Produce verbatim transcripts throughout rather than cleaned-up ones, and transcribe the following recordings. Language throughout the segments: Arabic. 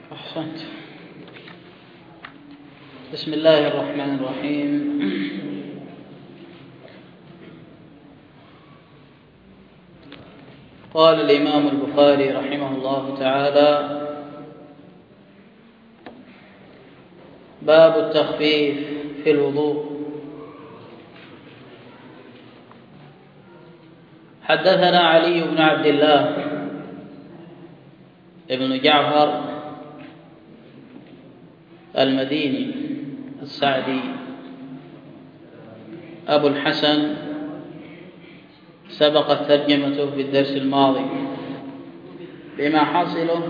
أحسنت. بسم الله الرحمن الرحيم. قال الإمام البخاري رحمه الله تعالى: باب التخفيف في الوضوء. حدثنا علي بن عبد الله ابن جعفر المديني السعدي أبو الحسن، سبقت ترجمته في الدرس الماضي، بما حصله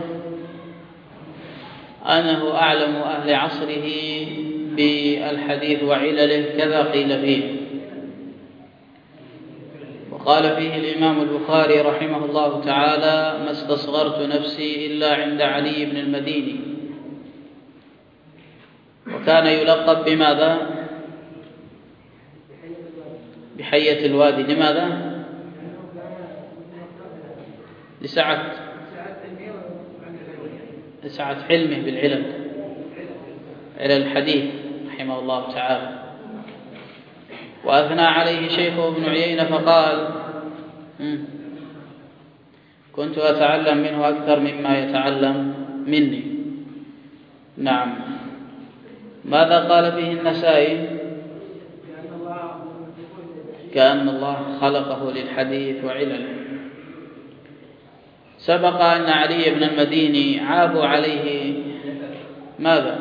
أنه أعلم أهل عصره بالحديث وعلله، كذا قيل فيه. وقال فيه الإمام البخاري رحمه الله تعالى: ما استصغرت نفسي إلا عند علي بن المديني. وكان يلقب بماذا؟ بحية الوادي. لماذا؟ لسعة لسعة حلمه بالعلم، على الحديث رحمه الله تعالى. وأثنى عليه شيخه ابن عيينة فقال: كنت أتعلم منه أكثر مما يتعلم مني. نعم. ماذا قال فيه النسائي؟ كأن الله خلقه للحديث وعلله. سبق أن علي بن المديني عابوا عليه ماذا؟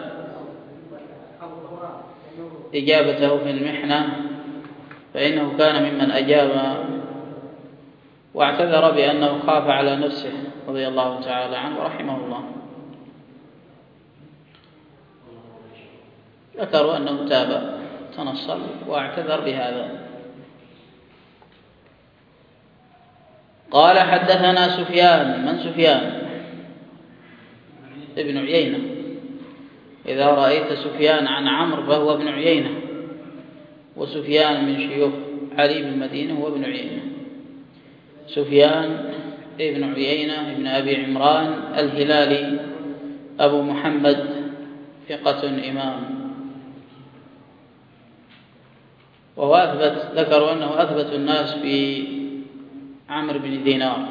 إجابته في المحنة، فإنه كان ممن أجاب واعتذر بأنه خاف على نفسه رضي الله تعالى عنه ورحمه الله. ذكروا أنه تاب تنصل واعتذر بهذا. قال: حدثنا سفيان. من سفيان؟ ابن عيينة. إذا رأيت سفيان عن عمرو فهو ابن عيينة، وسفيان من شيوخ علي بن المديني هو ابن عيينة. سفيان ابن عيينة ابن أبي عمران الهلالي أبو محمد، ثقة إمام. وهو أثبت، ذكروا أنه أثبت الناس في عمرو بن دينار.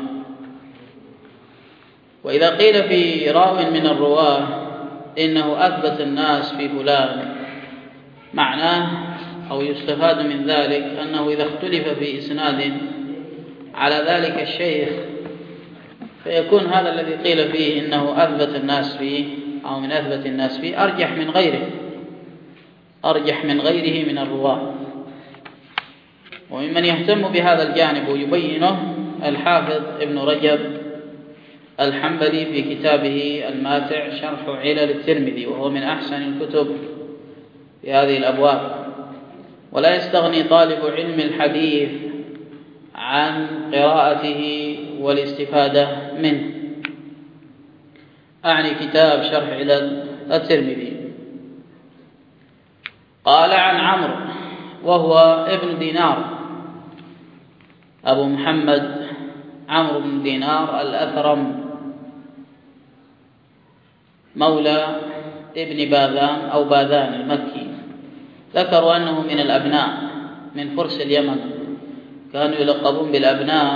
وإذا قيل في راو من الرواه إنه أثبت الناس في فلان، معناه أو يستفاد من ذلك أنه إذا اختلف في إسناد على ذلك الشيخ فيكون هذا الذي قيل فيه إنه أثبت الناس فيه أو من أثبت الناس فيه أرجح من غيره، أرجح من غيره من الرواه. وممن يهتم بهذا الجانب ويبينه الحافظ ابن رجب الحنبلي في كتابه الماتع شرح علل الترمذي، وهو من أحسن الكتب في هذه الأبواب. ولا يستغني طالب علم الحديث عن قراءته والاستفادة منه. أعني كتاب شرح علل الترمذي. قال: عن عمرو وهو ابن دينار أبو محمد عمرو بن دينار الأثرم، مولى ابن باذان أو باذان المكي. ذكروا أنه من الأبناء من فرس اليمن، كانوا يلقبون بالأبناء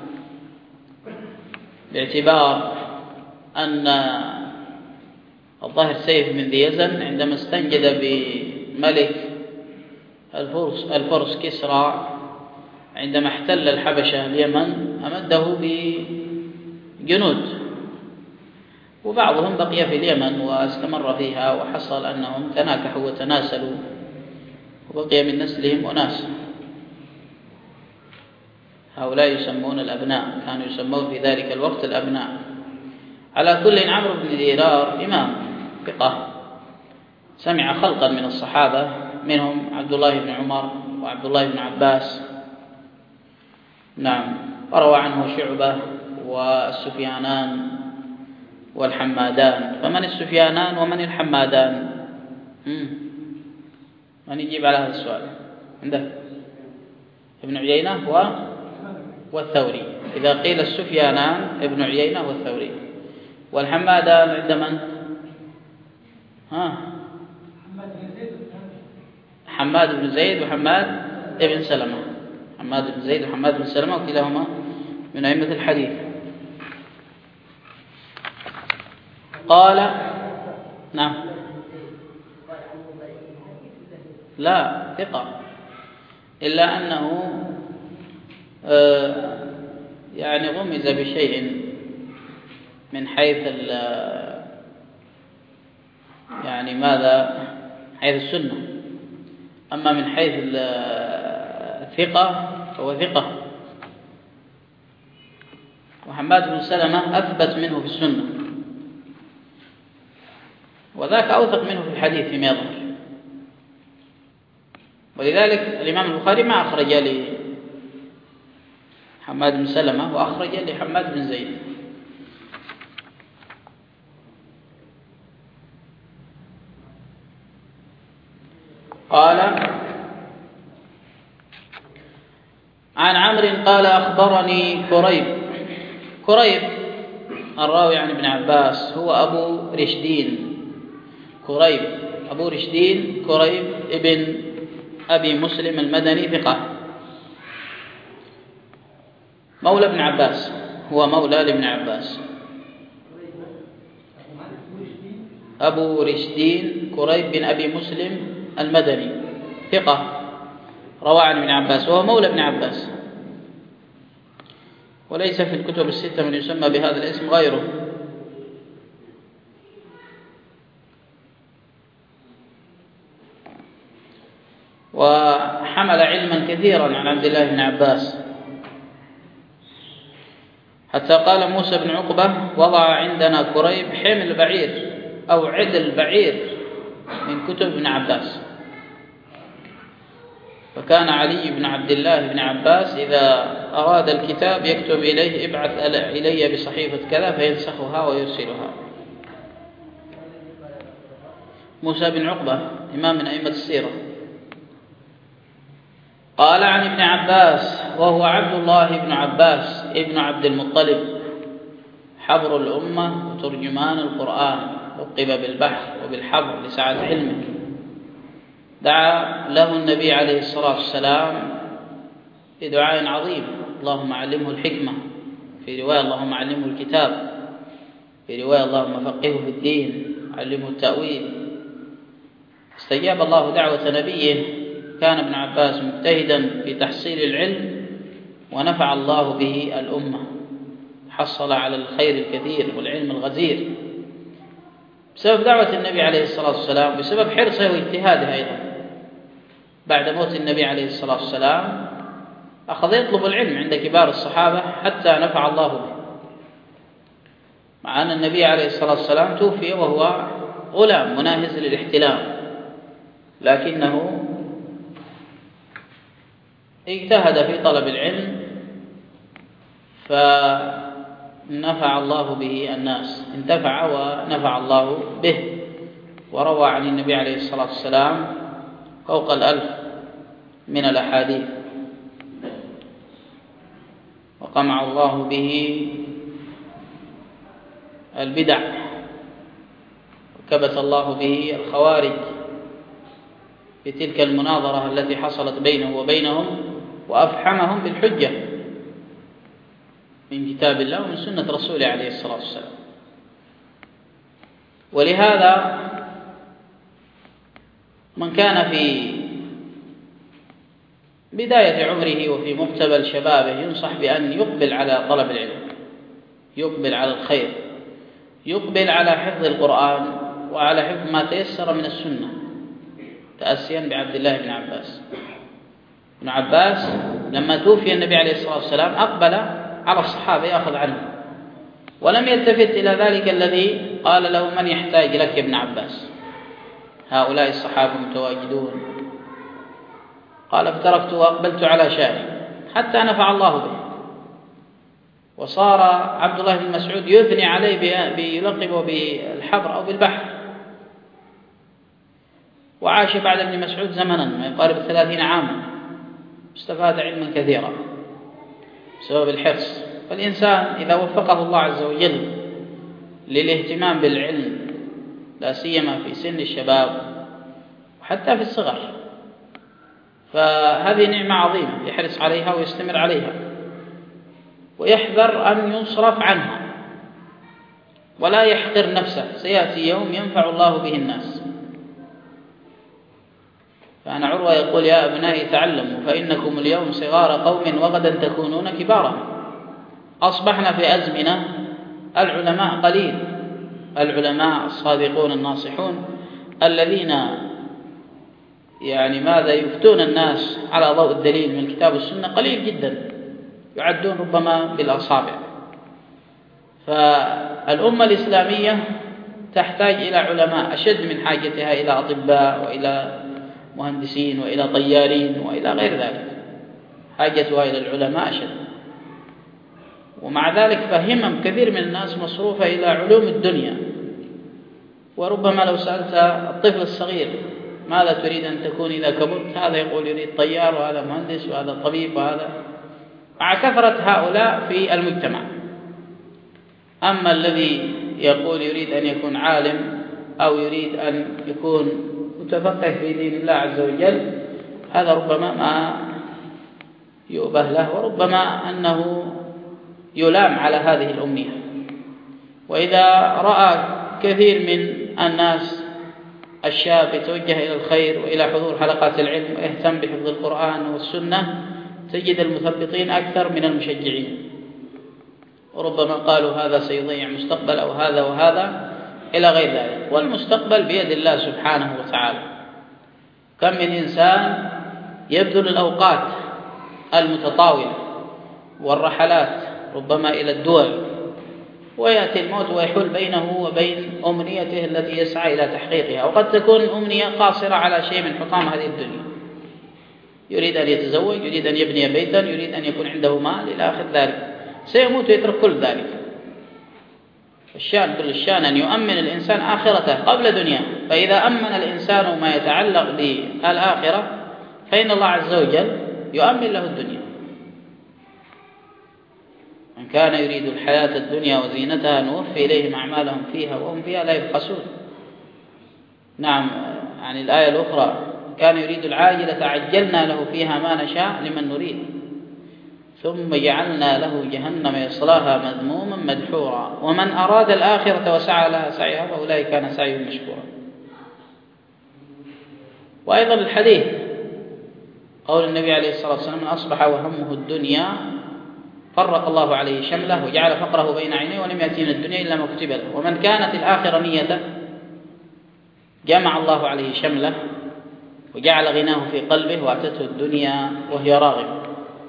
باعتبار أن الظاهر سيف بن ذي يزن عندما استنجد بملك الفرس, الفرس كسرى عندما احتل الحبشة اليمن أمده بجنود، وبعضهم بقي في اليمن واستمر فيها، وحصل أنهم تناكحوا وتناسلوا وبقي من نسلهم أناس. هؤلاء يسمون الأبناء، كانوا يسمون في ذلك الوقت الأبناء. على كل، عمرو بن دينار إمام ثقة، سمع خلقا من الصحابة، منهم عبد الله بن عمر وعبد الله بن عباس. نعم. وروى عنه شعبة والسفيانان والحمادان. فمن السفيانان ومن الحمادان؟ من يجيب على هذا السؤال؟ عندك ابن عيينة و... والثوري. إذا قيل السفيانان ابن عيينة والثوري، والحمادان عند من؟ ها حماد بن زيد وحماد بن سلمة. حماد بن زيد وحماد بن سلمة وكلاهما من أئمة الحديث. قال نعم لا ثقة، إلا أنه آه يعني غمز بشيء من حيث يعني ماذا حيث السنة، أما من حيث الثقة فهو ثقة. وحماد بن سلمة أثبت منه في السنة، وذاك أوثق منه في الحديث فيما يظهر، ولذلك الإمام البخاري ما أخرج لحماد بن سلمة وأخرج لحماد بن زيد. قال عن عمرو قال أخبرني كريب. كريب الراوي عن ابن عباس هو أبو رشدين. كريب أبو رشدين كريب ابن أبي مسلم المدني ثقة، مولى ابن عباس، هو مولى لابن عباس. أبو رشدين كريب بن أبي مسلم المدني ثقة، روى عن ابن عباس، وهو مولى ابن عباس، وليس في الكتب الستة من يسمى بهذا الاسم غيره. وحمل علما كثيرا عن عبد الله بن عباس، حتى قال موسى بن عقبة وضع عندنا كريب حمل بعير أو عدل بعير من كتب ابن عباس. فكان علي بن عبد الله بن عباس إذا أراد الكتاب يكتب إليه ابعث إلي بصحيفة كذا فينسخها ويرسلها. موسى بن عقبة إمام من أئمة السيرة. قال عن ابن عباس وهو عبد الله بن عباس ابن عبد المطلب حبر الأمة وترجمان القرآن، لقب بالبحر وبالحبر لسعة علمه. دعا له النبي عليه الصلاة والسلام بدعاء عظيم: اللهم علمه الحكمة، في رواية اللهم علمه الكتاب، في رواية اللهم فقهه في الدين، علمه التأويل. استجاب الله دعوة نبيه. كان ابن عباس مجتهدا في تحصيل العلم ونفع الله به الأمة، حصل على الخير الكثير والعلم الغزير بسبب دعوة النبي عليه الصلاة والسلام، بسبب حرصه واجتهاده. أيضا بعد موت النبي عليه الصلاة والسلام أخذ يطلب العلم عند كبار الصحابة حتى نفع الله به، مع أن النبي عليه الصلاة والسلام توفي وهو غلام مناهز للاحتلام، لكنه اجتهد في طلب العلم فنفع الله به الناس، انتفع ونفع الله به. وروى عن النبي عليه الصلاة والسلام فوق الألف من الأحاديث، وقمع الله به البدع، وكبت الله به الخوارج في تلك المناظرة التي حصلت بينه وبينهم، وأفحمهم بالحجة من كتاب الله ومن سنة رسوله عليه الصلاة والسلام. ولهذا من كان في بداية عمره وفي مقتبل شبابه ينصح بأن يقبل على طلب العلم، يقبل على الخير، يقبل على حفظ القرآن وعلى حفظ ما تيسر من السنة، تأسيا بعبد الله بن عباس. ابن عباس لما توفي النبي عليه الصلاة والسلام أقبل على الصحابة يأخذ عنهم، ولم يلتفت إلى ذلك الذي قال له من يحتاج لك يا ابن عباس، هؤلاء الصحابة متواجدون. قال فتركت وأقبلت على شأني حتى نفع الله به. وصار عبد الله بن مسعود يثني عليه بيلقبه بالحبر أو بالبحر، وعاش بعد ابن مسعود زمنا ما يقارب ثلاثين عاما، استفاد علما كثيرا بسبب الحرص. فالإنسان إذا وفقه الله عز وجل للاهتمام بالعلم لا سيما في سن الشباب وحتى في الصغر، فهذه نعمة عظيمة يحرص عليها ويستمر عليها، ويحذر أن يصرف عنها ولا يحقر نفسه. سيأتي يوم ينفع الله به الناس. فأنا عروة يقول: يا أبنائي تعلموا فإنكم اليوم صغار قوم وغدا تكونون كبارا. أصبحنا في أزمنة العلماء قليل، العلماء الصادقون الناصحون الذين يعني ماذا يفتون الناس على ضوء الدليل من الكتاب والسنة قليل جدا، يعدون ربما بالأصابع. فالأمة الإسلامية تحتاج إلى علماء أشد من حاجتها إلى أطباء وإلى مهندسين وإلى طيارين وإلى غير ذلك. حاجتها إلى العلماء أشد. ومع ذلك فهمم كثير من الناس مصروفة إلى علوم الدنيا. وربما لو سألت الطفل الصغير ماذا تريد أن تكون إذا كبرت، هذا يقول يريد طيار، وهذا مهندس، وهذا طبيب، وهذا، مع كثرة هؤلاء في المجتمع. أما الذي يقول يريد أن يكون عالم أو يريد أن يكون متفقه في دين الله عز وجل، هذا ربما ما يؤبه له، وربما أنه يلام على هذه الأمنية. وإذا رأى كثير من الناس الشاب يتوجه إلى الخير وإلى حضور حلقات العلم ويهتم بحفظ القرآن والسنة، تجد المثبطين أكثر من المشجعين، وربما قالوا هذا سيضيع مستقبل أو هذا وهذا إلى غير ذلك. والمستقبل بيد الله سبحانه وتعالى. كم من إنسان يبذل الأوقات المتطاولة والرحلات ربما إلى الدول، ويأتي الموت ويحول بينه وبين أمنيته التي يسعى إلى تحقيقها. وقد تكون أمنية قاصرة على شيء من حطام هذه الدنيا، يريد أن يتزوج، يريد أن يبني بيتا، يريد أن يكون عنده مال إلى آخر ذلك. سيموت ويترك كل ذلك. الشأن كل الشأن أن يؤمن الإنسان آخرته قبل دنياه. فإذا أمن الإنسان ما يتعلق بالآخرة فإن الله عز وجل يؤمن له الدنيا. من كان يريد الحياة الدنيا وزينتها نوفي إليهم أعمالهم فيها وهم فيها لا يبخسون. نعم، يعني الآية الأخرى: كان يريد العاجلة عجلنا له فيها ما نشاء لمن نريد ثم جعلنا له جهنم يصلاها مذموما مدحورا ومن أراد الآخرة وسعى لها سعيها فأولئك كان سعيهم مشكورا. وأيضا الحديث قول النبي عليه الصلاة والسلام: من أصبح وهمه الدنيا فرق الله عليه شمله وجعل فقره بين عينيه ولم يأتي من الدنيا إلا ما كتب له. ومن كانت الآخرة نيته جمع الله عليه شمله وجعل غناه في قلبه وأتته الدنيا وهي راغبة.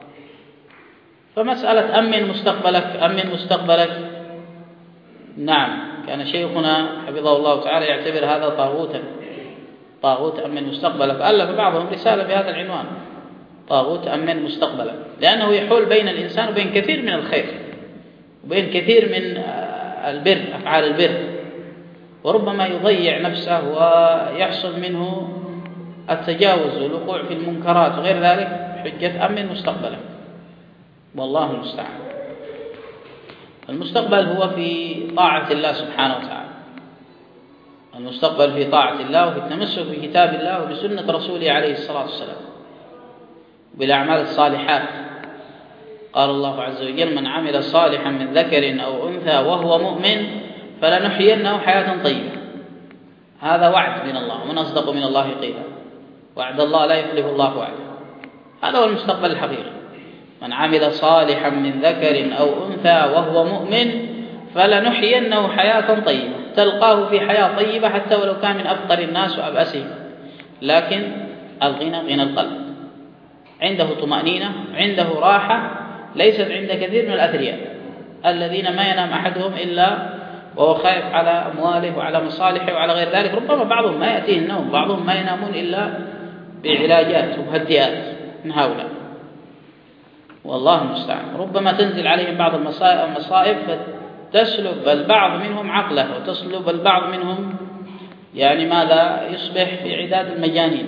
فمسألة أمن مستقبلك أمن مستقبلك نعم، كان شيخنا حفظه الله تعالى يعتبر هذا طاغوتا، طاغوت أمن مستقبلك. ألف بعضهم رسالة بهذا العنوان: طاغوت أمن مستقبلك، لأنه يحول بين الإنسان وبين كثير من الخير وبين كثير من البر، أفعال البر، وربما يضيع نفسه ويحصل منه التجاوز والوقوع في المنكرات وغير ذلك حجة أمن مستقبلك. والله المستعان. المستقبل هو في طاعة الله سبحانه وتعالى، المستقبل في طاعة الله وفي التمسك بكتاب الله وبسنة رسوله عليه الصلاة والسلام بالأعمال الصالحات. قال الله عز وجل: من عمل صالحا من ذكر أو أنثى وهو مؤمن فلنحيينه حياة طيبة. هذا وعد من الله، ومن أصدق من الله قيلا. وعد الله لا يخلف الله وعده. هذا هو المستقبل الحقيقي. من عمل صالحا من ذكر أو أنثى وهو مؤمن فلنحيينه حياة طيبة. تلقاه في حياة طيبة حتى ولو كان من أفقر الناس وأبأسهم، لكن الغنى غنى القلب، عنده طمأنينة، عنده راحة ليست عند كثير من الأثرياء الذين ما ينام أحدهم إلا وهو خائف على أمواله وعلى مصالحه وعلى غير ذلك. ربما بعضهم ما يأتيه النوم، بعضهم ما ينامون إلا بعلاجات ومهدئات من هؤلاء، والله المستعان. ربما تنزل عليهم بعض المصائب فتسلب البعض منهم عقله وتسلب البعض منهم يعني ماذا يصبح في عداد المجانين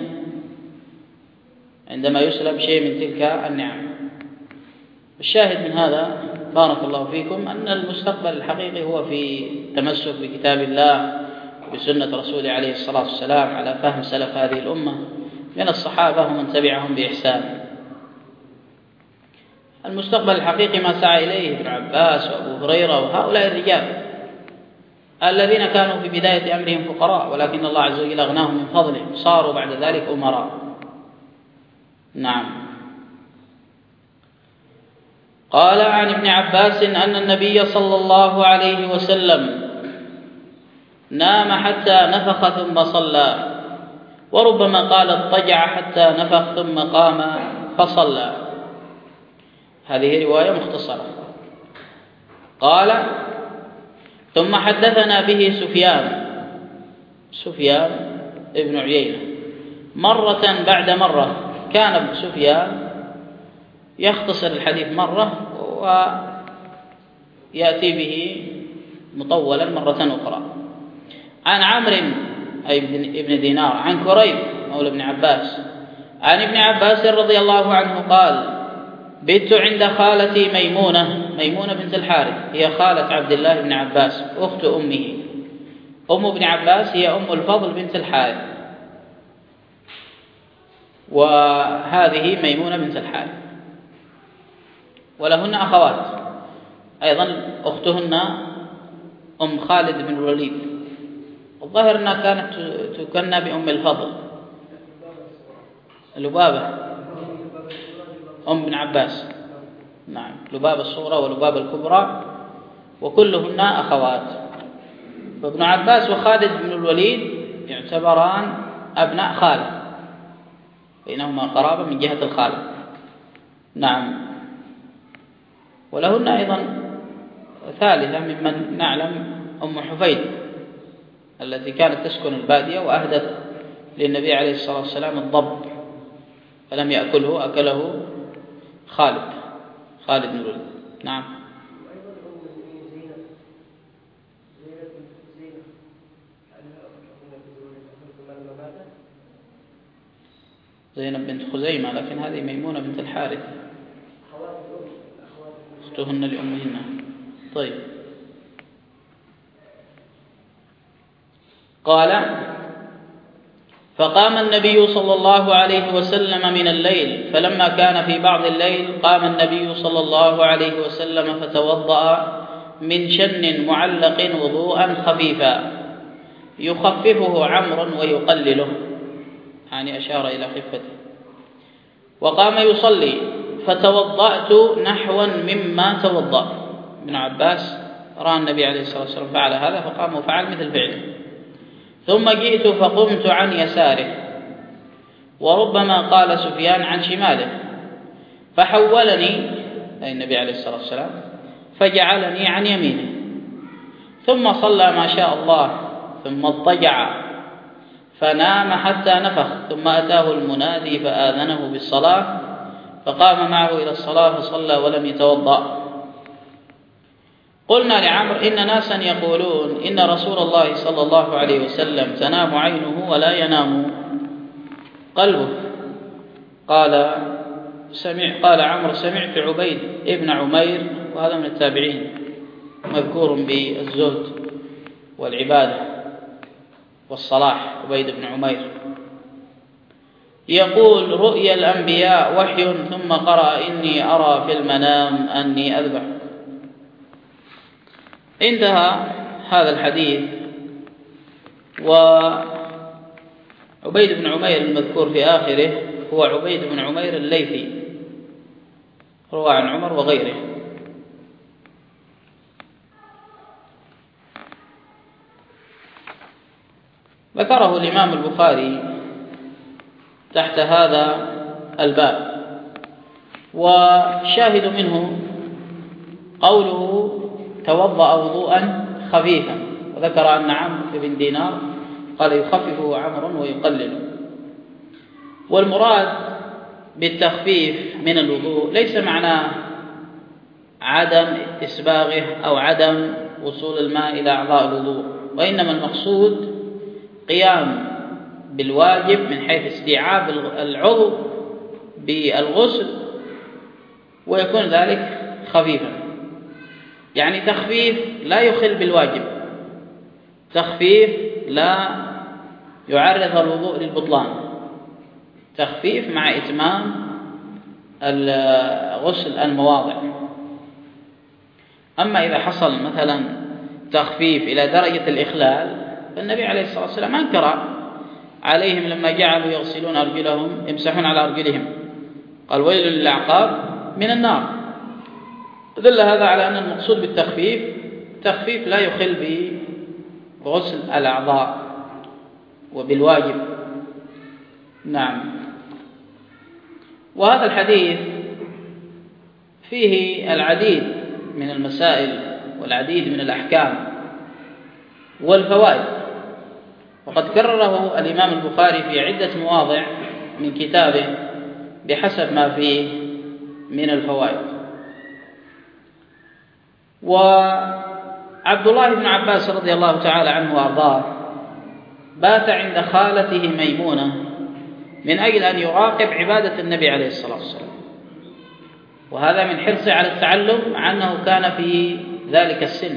عندما يسلب شيء من تلك النعم. الشاهد من هذا بارك الله فيكم أن المستقبل الحقيقي هو في التمسك بكتاب الله بسنة رسوله عليه الصلاة والسلام على فهم سلف هذه الأمة من الصحابة ومن تبعهم بإحسان. المستقبل الحقيقي ما سعى إليه ابن عباس وأبو هريرة وهؤلاء الرجال الذين كانوا في بداية أمرهم فقراء، ولكن الله عز وجل أغناهم من فضله، صاروا بعد ذلك أمراء. نعم. قال عن ابن عباس أن النبي صلى الله عليه وسلم نام حتى نفخ ثم صلى، وربما قال اضطجع حتى نفخ ثم قام فصلى. هذه رواية مختصرة. قال ثم حدثنا به سفيان سفيان ابن عيينة مرة بعد مرة. كان ابن سفيان يختصر الحديث مرة ويأتي به مطولا مرة أخرى. عن عمرو أي ابن دينار عن كريب مولى ابن عباس عن ابن عباس رضي الله عنه قال بت عند خالتي ميمونة ميمونة بنت الحارث، هي خالة عبد الله بن عباس أخت أمه. أم ابن عباس هي أم الفضل بنت الحارث، وهذه ميمونة بنت الحارث، ولهن أخوات أيضا، أختهن أم خالد بن الوليد، الظاهر أنها كانت تكنى بأم الفضل لبابة أم ابن عباس. نعم، لبابة الصغرى ولبابة الكبرى وكلهن أخوات. فابن عباس وخالد بن الوليد يعتبران أبناء خالد، بينهما قرابة من جهة الخالد. نعم. ولهن أيضا ثالثة ممن نعلم أم حفيد التي كانت تسكن البادية وأهدت للنبي عليه الصلاة والسلام الضب فلم يأكله، أكله خالد خالد بن الوليد. نعم. زينب بنت خزيمة، لكن هذه ميمونة بنت الحارث أختهن لأمهن. طيب. قال فقام النبي صلى الله عليه وسلم من الليل، فلما كان في بعض الليل قام النبي صلى الله عليه وسلم فتوضأ من شن معلق وضوءا خفيفا يخففه عمرو ويقلله، يعني أشار إلى خفته. وقام يصلي فتوضأت نحوا مما توضأ. ابن عباس رأى النبي عليه الصلاة والسلام فعل هذا فقام وفعل مثل فعله. ثم جئت فقمت عن يساره، وربما قال سفيان عن شماله، فحولني أي النبي عليه الصلاة والسلام فجعلني عن يمينه، ثم صلى ما شاء الله، ثم اضطجع فنام حتى نفخ، ثم أتاه المنادي فآذنه بالصلاة، فقام معه إلى الصلاة فصلى ولم يتوضأ. قلنا لعمرو إن ناسا يقولون إن رسول الله صلى الله عليه وسلم تنام عينه ولا ينام قلبه. قال سمع قال عمرو سمعت عبيد ابن عمير، وهذا من التابعين مذكور بالزهد والعبادة والصلاح، عبيد بن عمير، يقول رؤيا الأنبياء وحي، ثم قرأ إني أرى في المنام أني أذبح. انتهى هذا الحديث. وعبيد بن عمير المذكور في آخره هو عبيد بن عمير الليثي، روى عن عمر وغيره. ذكره الإمام البخاري تحت هذا الباب، وشاهد منه قوله توضأ وضوءا خفيفا، وذكر أن عمرو بن دينار قال يخففه عمرو ويقلله. والمراد بالتخفيف من الوضوء ليس معناه عدم إسباغه أو عدم وصول الماء إلى أعضاء الوضوء، وإنما المقصود قيام بالواجب من حيث استيعاب العضو بالغسل، ويكون ذلك خفيفا، يعني تخفيف لا يخل بالواجب، تخفيف لا يعرض الوضوء للبطلان، تخفيف مع إتمام غسل المواضع. أما إذا حصل مثلا تخفيف إلى درجة الإخلال فالنبي عليه الصلاة والسلام أنكر عليهم لما جعلوا يغسلون أرجلهم يمسحون على أرجلهم، قال ويل للأعقاب من النار. دل هذا على أن المقصود بالتخفيف تخفيف لا يخل بغسل الأعضاء وبالواجب. نعم. وهذا الحديث فيه العديد من المسائل والعديد من الأحكام والفوائد، وقد كرره الإمام البخاري في عدة مواضع من كتابه بحسب ما فيه من الفوائد. وعبد الله بن عباس رضي الله تعالى عنه وأرضاه بات عند خالته ميمونة من أجل أن يراقب عبادة النبي عليه الصلاة والسلام، وهذا من حرصه على التعلم مع أنه كان في ذلك السن،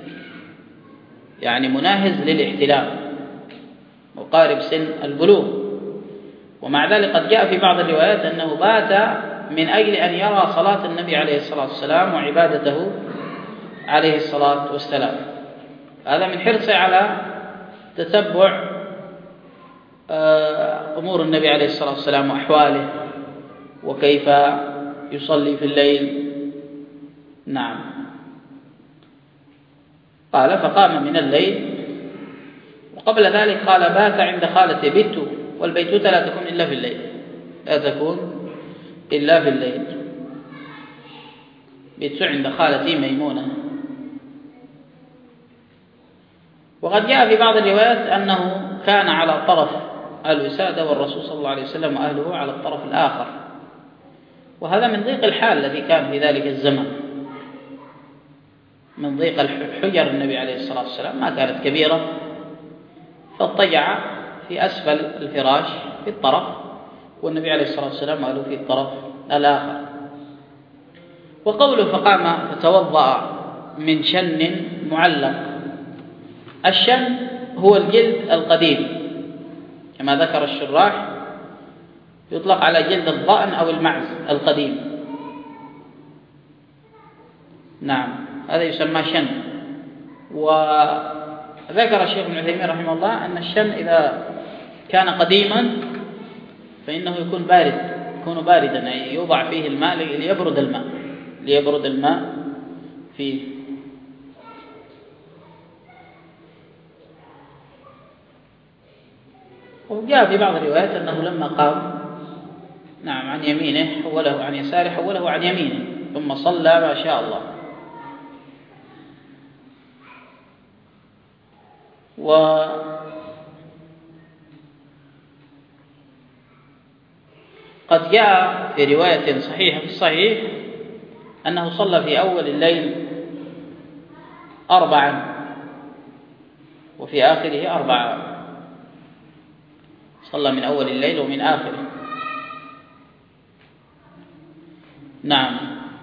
يعني مناهز للاحتلام مقارب سن البلوغ. ومع ذلك قد جاء في بعض الروايات أنه بات من أجل أن يرى صلاة النبي عليه الصلاة والسلام وعبادته عليه الصلاة والسلام. هذا من حرصه على تتبع أمور النبي عليه الصلاة والسلام وأحواله وكيف يصلي في الليل. نعم. قال فقام من الليل، وقبل ذلك قال بات عند خالته بت، والبيتوتة لا تكون إلا في الليل، لا تكون إلا في الليل. بت عند خالتي ميمونة. وقد جاء في بعض الروايات أنه كان على طرف الوسادة والرسول صلى الله عليه وسلم وأهله على الطرف الآخر، وهذا من ضيق الحال الذي كان في ذلك الزمن، من ضيق حجر النبي عليه الصلاة والسلام ما كانت كبيرة، فاضطجع في أسفل الفراش في الطرف، والنبي عليه الصلاة والسلام قالوا في الطرف الآخر. وقوله فقام فتوضأ من شن معلق، الشن هو الجلد القديم كما ذكر الشراح، يطلق على جلد الضأن أو المعز القديم. نعم، هذا يسمى شن. وذكر الشيخ ابن عثيمين رحمه الله أن الشن إذا كان قديما فإنه يكون بارد، يكون باردا، أي يوضع فيه الماء ليبرد الماء ليبرد الماء فيه. وجاء في بعض الروايات أنه لما قام نعم عن يمينه حوله عن يساره حوله عن يمينه ثم صلى ما شاء الله. وقد جاء في رواية صحيحة في الصحيح أنه صلى في أول الليل أربعا وفي آخره أربعا، صلى من أول الليل ومن آخره. نعم.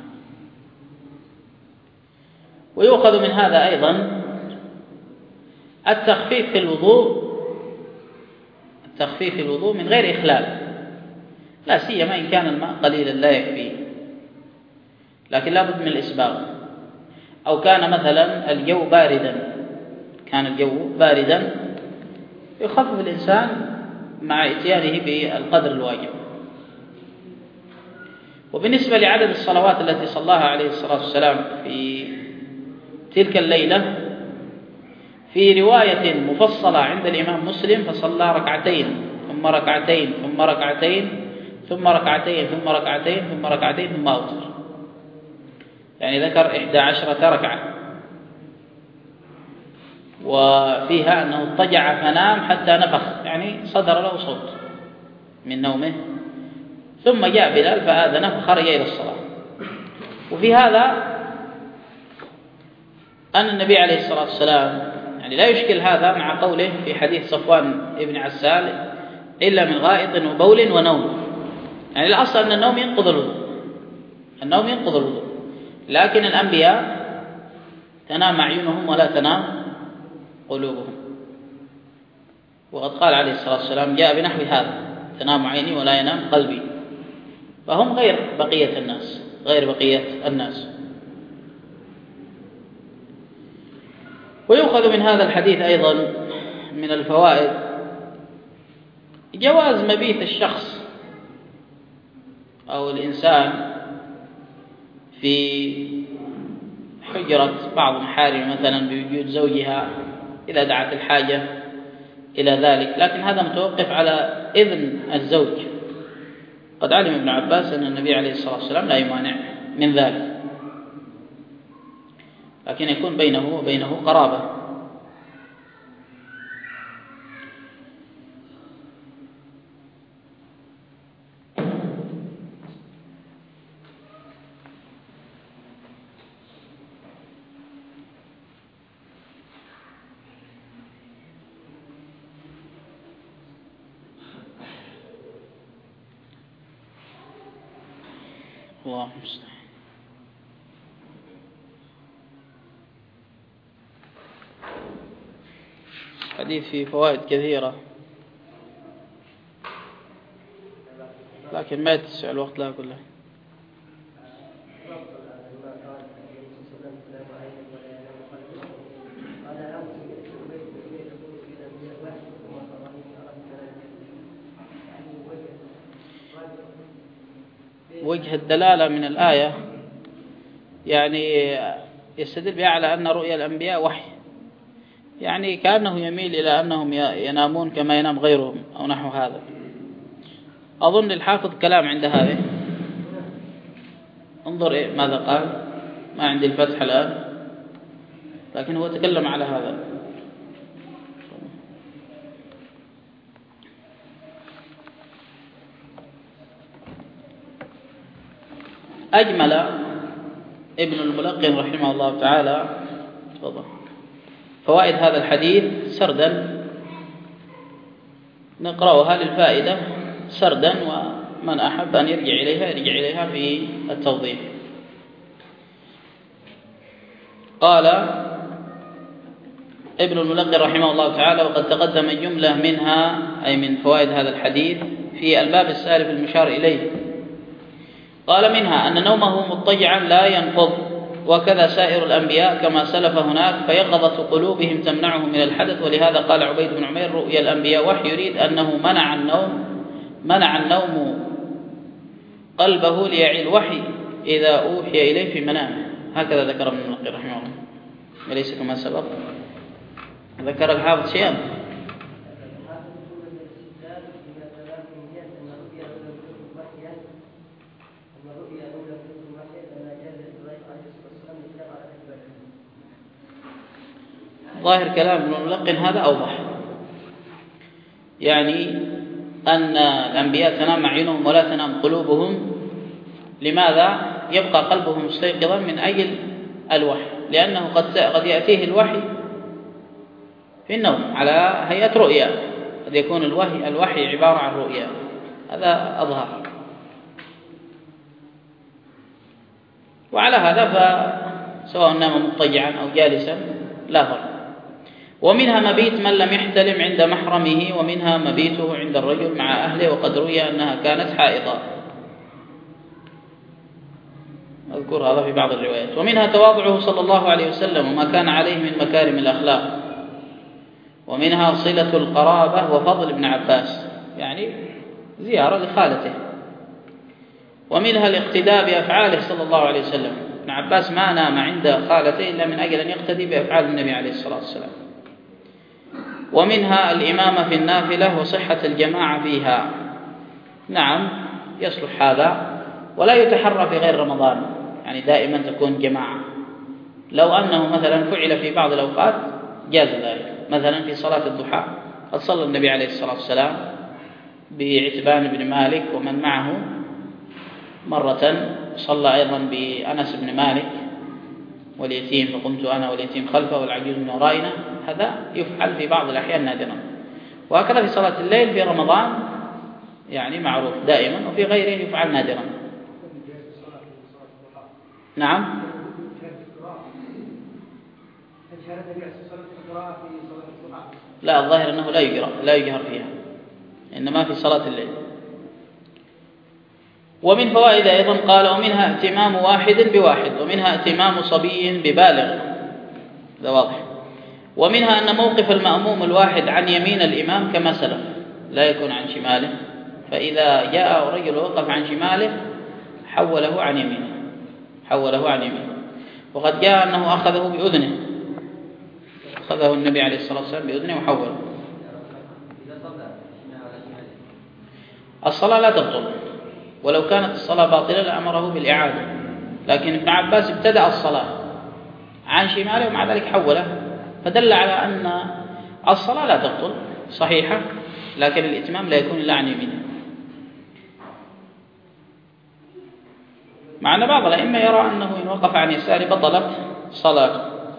ويؤخذ من هذا أيضا التخفيف في الوضوء التخفيف في الوضوء من غير إخلال، لا سيما إن كان الماء قليلا لا يكفي، لكن لا بد من الإسباغ. أو كان مثلا الجو باردا كان الجو باردا يخفف الإنسان مع إتيانه بالقدر الواجب. وبالنسبة لعدد الصلوات التي صلاها عليه الصلاة والسلام في تلك الليلة، في رواية مفصلة عند الإمام مسلم فصلى ركعتين ثم ركعتين ثم ركعتين ثم ركعتين ثم ركعتين ثم ركعتين ثم أوتر، يعني ذكر إحدى عشرة ركعة. وفيها أنه اضطجع فنام حتى نفخ، يعني صدر له صوت من نومه، ثم جاء بلال فآذنه فخرج إلى الصلاة. وفي هذا أن النبي عليه الصلاة والسلام يعني لا يشكل هذا مع قوله في حديث صفوان ابن عسال إلا من غائط وبول ونوم، يعني الأصل أن النوم ينقض الوضوء النوم ينقض الوضوء لكن الأنبياء تنام أعينهم ولا تنام قلوبهم. وقد قال عليه الصلاة والسلام جاء بنحو هذا: تنام عيني ولا ينام قلبي. فهم غير بقية الناس، غير بقية الناس. ويؤخذ من هذا الحديث أيضا من الفوائد جواز مبيت الشخص أو الإنسان في حجرة بعض محارم مثلا بوجود زوجها إذا دعت الحاجة إلى ذلك، لكن هذا متوقف على إذن الزوج. قد علم ابن عباس أن النبي عليه الصلاة والسلام لا يمانع من ذلك، لكن يكون بينه وبينه قرابة. الله المستعان. حديث فيه فوائد كثيرة، لكن ما يتسع الوقت لها كلها. وجه الدلالة من الآية يعني يستدل بها على أن رؤيا الأنبياء وحي، يعني كأنه يميل إلى أنهم ينامون كما ينام غيرهم أو نحو هذا. أظن الحافظ كلام عند هذه، انظر إيه ماذا قال، ما عندي الفتح الآن، لكن هو تكلم على هذا. أجمل ابن الملقن رحمه الله تعالى فوائد هذا الحديث سردا، نقرأها للفائدة سردا، ومن أحب أن يرجع إليها يرجع إليها في التوضيح. قال ابن الملقن رحمه الله تعالى: وقد تقدم جملة منها، أي من فوائد هذا الحديث، في الباب السالف المشار إليه. قال: منها أن نومه مضطجعا لا ينقض، وكذا سائر الأنبياء كما سلف هناك، فيقظة قلوبهم تمنعهم من الحدث. ولهذا قال عبيد بن عمير: رؤيا الأنبياء وحي، يريد أنه منع النوم منع النوم قلبه ليعي الوحي إذا أوحي إليه في منامه. هكذا ذكر ابن الملقن رحمه الله، وليس كما سبق. ذكر الحافظ شيئا. ظاهر كلام ابن الملقن هذا أوضح، يعني أن الأنبياء تنام أعينهم ولا تنام قلوبهم. لماذا؟ يبقى قلبهم مستيقظا من أجل الوحي، لأنه قد قد يأتيه الوحي في النوم على هيئة رؤيا، قد يكون الوحي الوحي عبارة عن رؤيا، هذا أظهر. وعلى هذا فسواء نام مضطجعا أو جالسا لا فرق. ومنها مبيت من لم يحتلم عند محرمه، ومنها مبيته عند الرجل مع أهله، وقد روي أنها كانت حائضة، أذكر هذا في بعض الروايات. ومنها تواضعه صلى الله عليه وسلم وما كان عليه من مكارم الأخلاق. ومنها صلة القرابة وفضل ابن عباس، يعني زيارة لخالته. ومنها الاقتداء بأفعاله صلى الله عليه وسلم. ابن عباس ما نام عند خالته إلا من أجل أن يقتدي بأفعال النبي عليه الصلاة والسلام. ومنها الإمامة في النافلة وصحة الجماعة فيها. نعم يصلح هذا، ولا يتحرى في غير رمضان، يعني دائما تكون جماعة. لو أنه مثلا فعل في بعض الأوقات جاز ذلك، مثلا في صلاة الضحى قد صلى النبي عليه الصلاة والسلام بعتبان بن مالك ومن معه، مرة صلى أيضا بأنس بن مالك واليتيم، فقمت أنا واليتيم خلفه والعجوز من ورائنا. هذا يفعل في بعض الأحيان نادرا. وهكذا في صلاة الليل في رمضان يعني معروف دائما، وفي غيره يفعل نادرا. نعم. لا، الظاهر أنه لا يجهر لا يجهر فيها، إنما في صلاة الليل. ومن فوائد أيضا قال: ومنها ائتمام واحد بواحد، ومنها ائتمام صبي ببالغ، هذا واضح. ومنها أن موقف المأموم الواحد عن يمين الإمام كما سلف، لا يكون عن شماله، فإذا جاء رجل وقف عن شماله حوله عن يمينه حوله عن يمينه وقد جاء أنه أخذه بأذنه، أخذه النبي عليه الصلاة والسلام بأذنه وحوله. الصلاة لا تبطل، ولو كانت الصلاة باطلة لأمره بالإعادة، لكن ابن عباس ابتدأ الصلاة عن شماله ومع ذلك حوله، فدل على أن الصلاة لا تبطل صحيحة، لكن الإتمام لا يكون إلا عن يمينه. مع أن بعض الأئمة يرى أنه إن وقف عن يساره بطلت صلاته،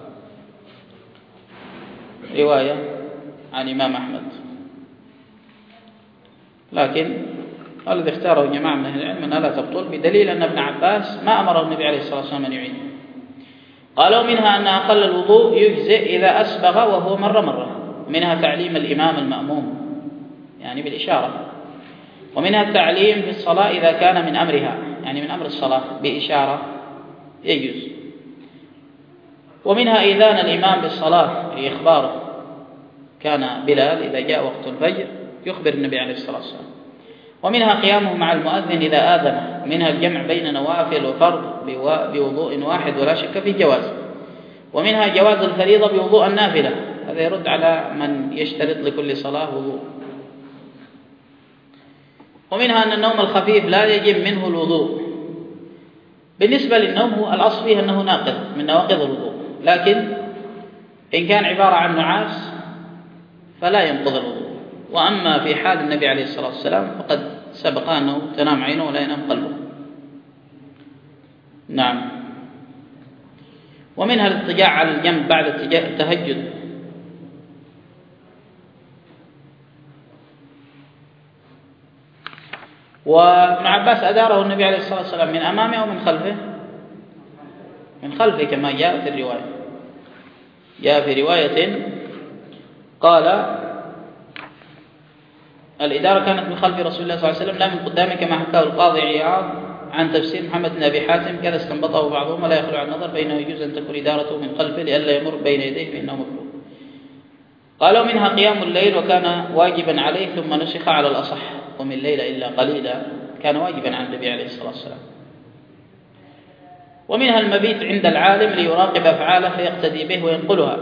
رواية عن إمام أحمد، لكن الذي اختاره جماعة من أهل العلم أنها لا تبطل، بدليل أن ابن عباس ما أمر النبي عليه الصلاة والسلام أن يعيد. قالوا: منها أن أقل الوضوء يجزئ إذا أسبغ وهو مرة مرة، منها تعليم الإمام المأموم يعني بالإشارة، ومنها التعليم في الصلاة إذا كان من أمرها يعني من أمر الصلاة بإشارة يجوز، ومنها إذان الإمام بالصلاة لإخباره، كان بلال إذا جاء وقت الفجر يخبر النبي عليه الصلاة والسلام، ومنها قيامه مع المؤذن إذا آذن، منها الجمع بين نوافل وفرض بوضوء واحد ولا شك في جواز، ومنها جواز الفريضة بوضوء النافلة، هذا يرد على من يشترط لكل صلاة وضوء. ومنها أن النوم الخفيف لا يجب منه الوضوء. بالنسبة للنوم هو الأصل فيه أنه ناقض من نواقض الوضوء، لكن إن كان عبارة عن نعاس فلا ينقض الوضوء. وأما في حال النبي عليه الصلاة والسلام فقد سبق أنه تنام عينه ولا ينام قلبه. نعم. ومنها الاضطجاع على الجنب بعد التهجد، وابن عباس أداره النبي عليه الصلاة والسلام من أمامه أو من خلفه؟ من خلفه كما جاء في الرواية. جاء في رواية قال: الإدارة كانت من خلف رسول الله صلى الله عليه وسلم لا من قدامه، كما حكاه القاضي عياض عن تفسير محمد بن أبي حاتم، كذا استنبطه بعضهم ولا يخلو عن النظر، فإنه يجوز أن تكون إدارته من خلفه لئلا يمر بين يديه فإنه مكروه. قالوا: منها قيام الليل وكان واجبا عليه ثم نسخ على الأصح، قم الليل إلا قليلا كان واجبا على النبي عليه الصلاة والسلام. ومنها المبيت عند العالم ليراقب أفعاله فيقتدي به وينقلها.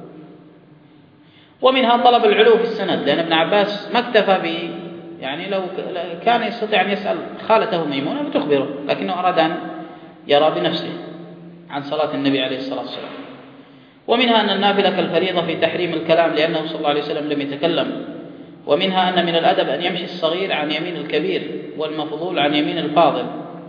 ومنها طلب العلو في السند، لأن ابن عباس ما اكتفى ب يعني لو كان يستطيع أن يسأل خالته ميمونة فتخبره، لكنه أراد أن يرى بنفسه عن صلاة النبي عليه الصلاة والسلام. ومنها أن النافلة كالفريضة في تحريم الكلام لأنه صلى الله عليه وسلم لم يتكلم. ومنها أن من الأدب أن يمشي الصغير عن يمين الكبير والمفضول عن يمين الفاضل،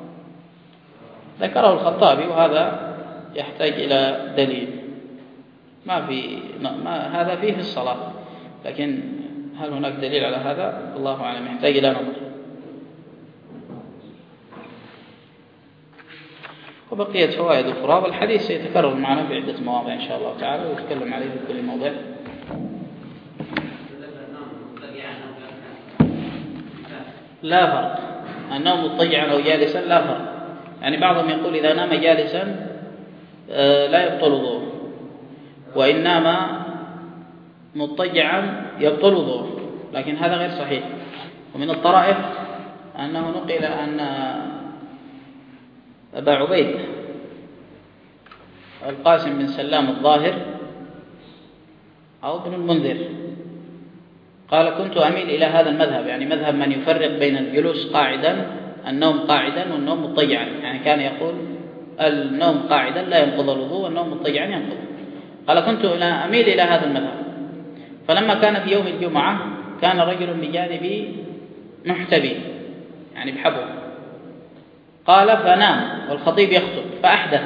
ذكره الخطابي، وهذا يحتاج إلى دليل. ما في ما هذا فيه في الصلاة، لكن هل هناك دليل على هذا؟ الله أعلم، يحتاج إلى نظر. وبقية فوائد الفراغ الحديث سيتكرر معنا في عدة مواضع إن شاء الله تعالى، ويتكلم عليه في كل موضع. لا فرق، النوم مضطجعا أو جالسا لا فرق. يعني بعضهم يقول إذا نام جالسا لا يبطل وضوءه، وإن نام مضطجعا يبطل وضوءه، لكن هذا غير صحيح. ومن الطرائف أنه نقل أن أبا عبيد القاسم بن سلام الظاهر أو ابن المنذر قال: كنت أميل إلى هذا المذهب، يعني مذهب من يفرق بين الجلوس قاعدا النوم قاعدا والنوم مضطجعا، يعني كان يقول النوم قاعدا لا ينقض الوضوء والنوم مضطجعا ينقض. قال: كنت أميل إلى هذا المذهب، فلما كان في يوم الجمعة كان رجل بجانبي محتبي يعني بحبه، قال: فنام والخطيب يخطب فأحدث،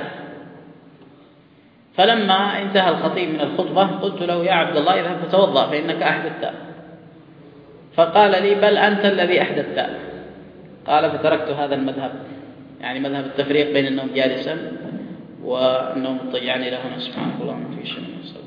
فلما انتهى الخطيب من الخطبة قلت له: يا عبد الله اذهب فتوضأ فإنك أحدثت. فقال لي: بل أنت الذي أحدثت. قال: فتركت هذا المذهب، يعني مذهب التفريق بين النوم جالسا والنوم مضطجعا إلى هنا. سبحانك اللهم وبحمدك.